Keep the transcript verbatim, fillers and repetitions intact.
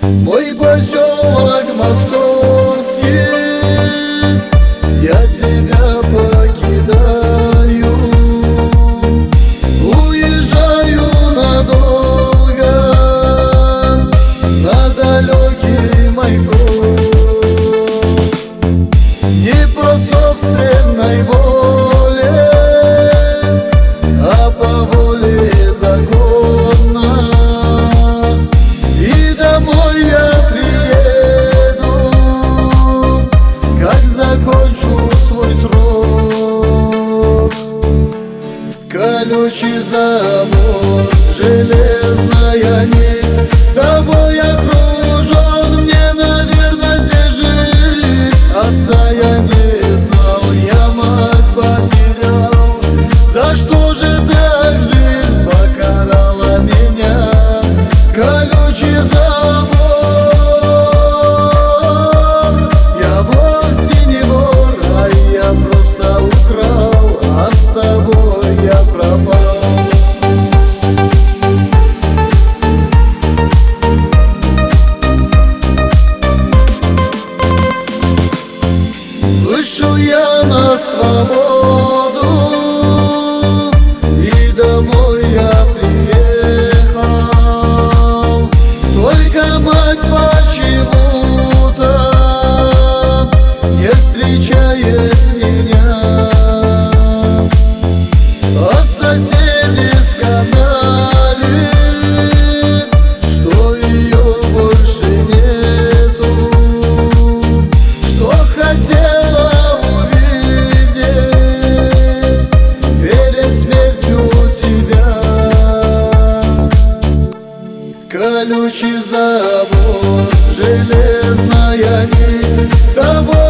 Мой поселок московский, я тебя покидаю, уезжаю надолго на далекий мой город. Не по собственной воле, а по воле законно. И домой я приеду, как закончу свой срок. Колючий забор, железная нить, тобой окружен, мне, наверное, здесь жить. Отца я не знал, я мать потерял. За что же так жизнь покарала меня? Колючий забор, я вовсе не вор, а я просто украл, а с тобой я пропал. Вышел я на свободу, и домой я приехал. Только мать почему-то не встречает меня. А соседи сказали, что ее больше нету, что хотела увидеть перед смертью тебя. Колючий забор, железная нить, тобой